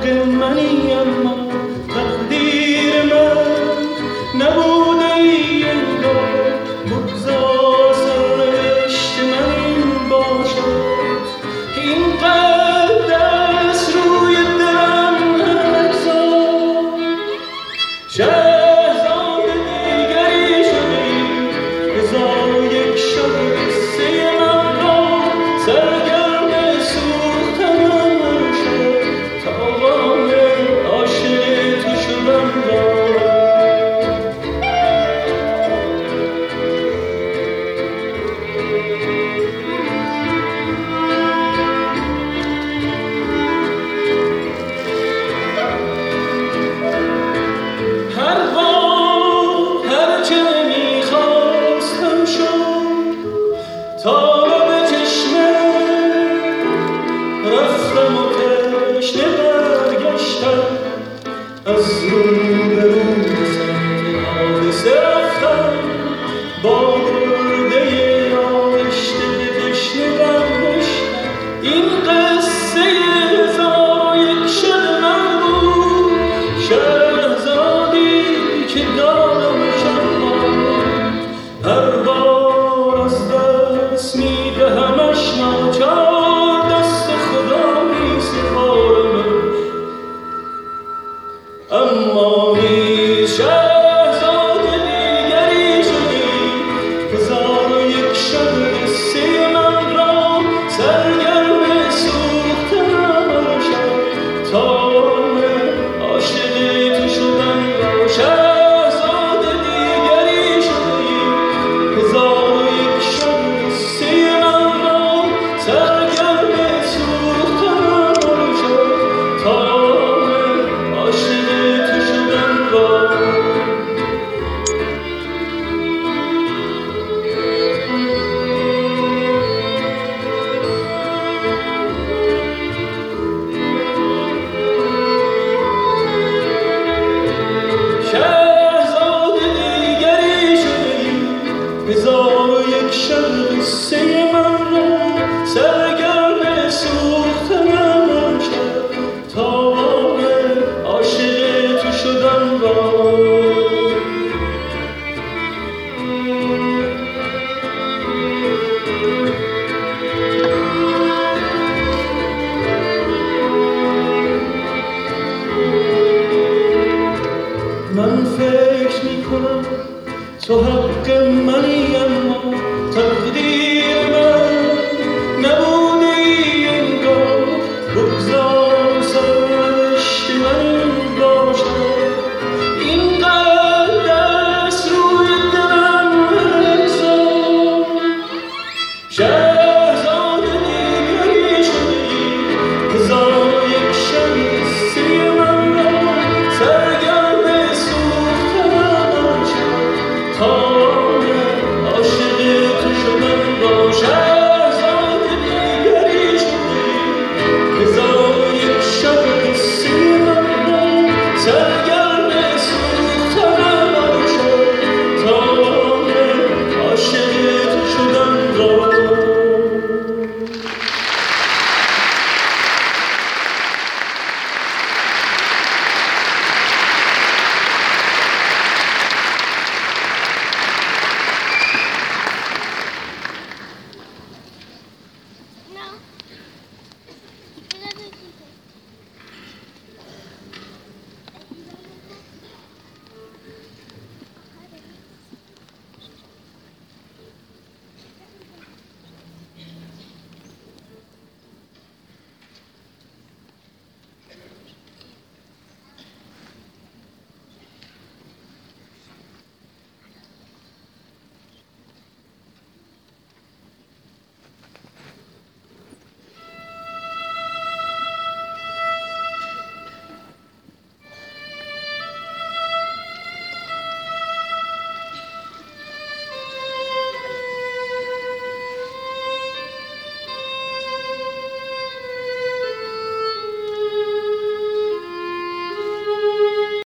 منی اما تقدیر من نبوده ای انگار بگذار سرنوشت من این باشد این قد دست روی دلم نگذار شهزاده دیگری شدی هزار و یک شب قصه من را سرگرم سوختنم شد تاوان عاشق تو شدم را تا به چشمه رفتم و تشنه برگشتم از رو به رو به سمت حادثه رفتم با گرده آغشته به تشنه برگشتم این قصه هزار و یک شب من بود شهزادی که دارم شمال هر بار از دست میدهمش ناچار دست خدا میسپارمش اما نیز شهزاده دیگری شدی هزار و یک شب قصه من را سرگرم سوختنم شد تاوان عاشق تو شدم را شهزاده دیگری شدی هزار و یک شب قصه من را سرگرم سوختنم شد تاوان عاشق تو شدم را شهزاده دیگری شدی هزار و یک شب قصه من را سرگرم سوختنم شد تاوان عاشق تو شدم را من فکر میکنم تو حق منی اما تقدیر